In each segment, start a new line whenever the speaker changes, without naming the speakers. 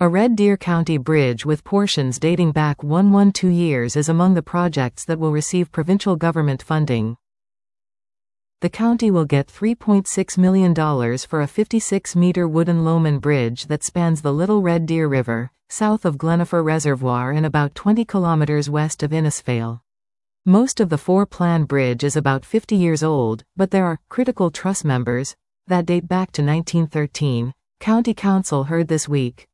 A Red Deer County bridge with portions dating back 112 years is among the projects that will receive provincial government funding. The county will get $3.6 million for a 56-meter wooden Loman bridge that spans the Little Red Deer River, south of Glenifer Reservoir and about 20 kilometers west of Innisfail. Most of the four-plan bridge is about 50 years old, but there are critical truss members that date back to 1913, County Council heard this week.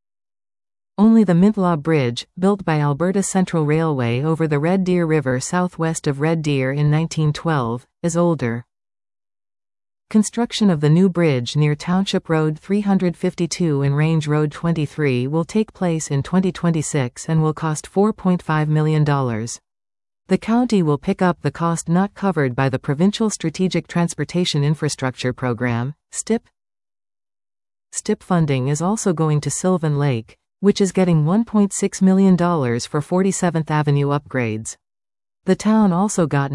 Only the Mintlaw Bridge, built by Alberta Central Railway over the Red Deer River southwest of Red Deer in 1912, is older. Construction of the new bridge near Township Road 352 and Range Road 23 will take place in 2026 and will cost $4.5 million. The county will pick up the cost not covered by the Provincial Strategic Transportation Infrastructure Program, STIP. STIP funding is also going to Sylvan Lake, which is getting $1.6 million for 47th Avenue upgrades. The town also got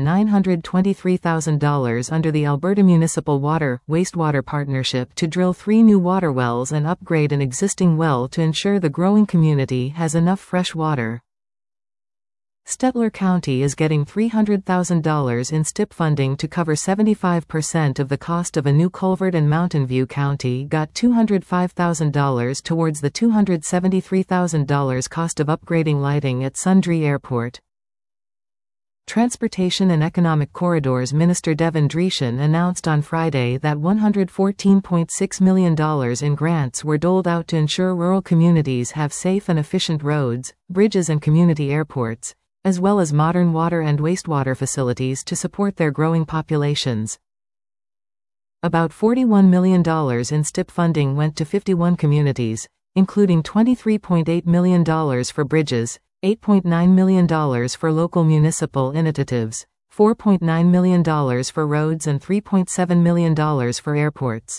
$923,000 under the Alberta Municipal Water-Wastewater Partnership to drill 3 new water wells and upgrade an existing well to ensure the growing community has enough fresh water. Stettler County is getting $300,000 in STIP funding to cover 75% of the cost of a new culvert, and Mountain View County got $205,000 towards the $273,000 cost of upgrading lighting at Sundre Airport. Transportation and Economic Corridors Minister Devin Dreeshen announced on Friday that $114.6 million in grants were doled out to ensure rural communities have safe and efficient roads, bridges and community airports, as well as modern water and wastewater facilities to support their growing populations. About $41 million in STIP funding went to 51 communities, including $23.8 million for bridges, $8.9 million for local municipal initiatives, $4.9 million for roads and $3.7 million for airports.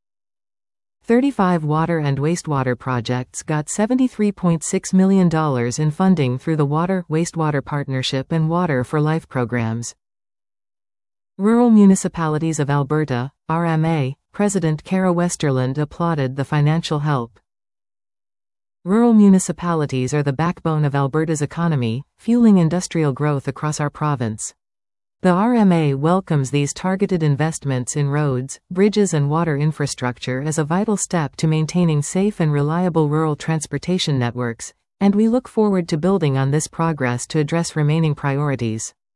35 water and wastewater projects got $73.6 million in funding through the Water-Wastewater Partnership and Water for Life programs. Rural Municipalities of Alberta, RMA, President Kara Westerland applauded the financial help. Rural municipalities are the backbone of Alberta's economy, fueling industrial growth across our province. The RMA welcomes these targeted investments in roads, bridges and water infrastructure as a vital step to maintaining safe and reliable rural transportation networks, and we look forward to building on this progress to address remaining priorities.